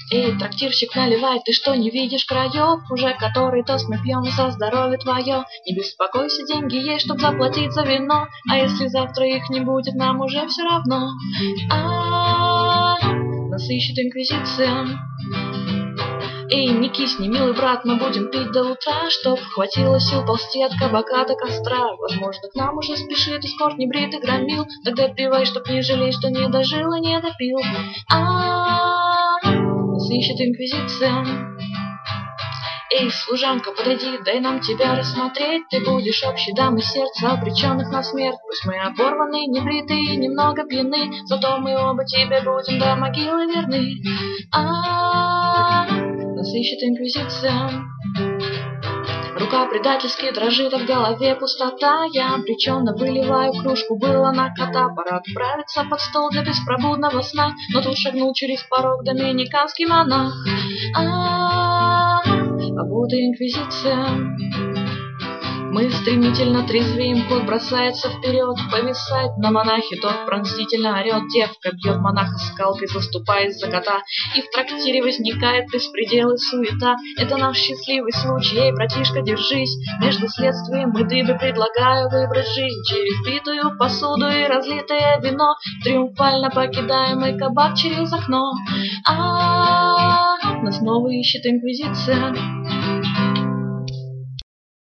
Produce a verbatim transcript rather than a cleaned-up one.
Эй, трактирщик, наливай, ты что, не видишь краев? Уже который тост мы пьем за здоровье твое. Не беспокойся, деньги есть, чтоб заплатить за вино. А если завтра их не будет, нам уже все равно. А-а-а, нас ищет инквизиция. Эй, не кисни, милый брат, мы будем пить до утра, чтоб хватило сил ползти от кабака до костра. Возможно, к нам уже спешит эскорт небритый громил. Тогда пивай, чтоб не жалеть, что не дожил и не допил. А-а-а, нас ищет инквизиция. Эй, служанка, подойди, дай нам тебя рассмотреть. Ты будешь общей дамой сердца обреченных на смерть. Пусть мы оборваны, небритые и немного пьяны, зато мы оба тебе будем до могилы верны. А-а-а, нас ищет инквизиция. Рука предательски дрожит, а в голове пустота. Я обреченно выливаю кружку, было на кота. Пора отправиться под стол для беспробудного сна. Но тут шагнул через порог доминиканский монах. А-а-а, обутая инквизиция. Мы стремительно трезвеем, кот бросается вперед, повисает на монахе, тот пронзительно орет. Девка бьет монаха скалкой, заступаясь за кота. И в трактире возникает беспредел и суета. Это наш счастливый случай, эй, братишка, держись. Между следствием и дыбы предлагаю выбрать жизнь. Через битую посуду и разлитое вино триумфально покидаем мы кабак через окно. А-а-а, нас снова ищет инквизиция.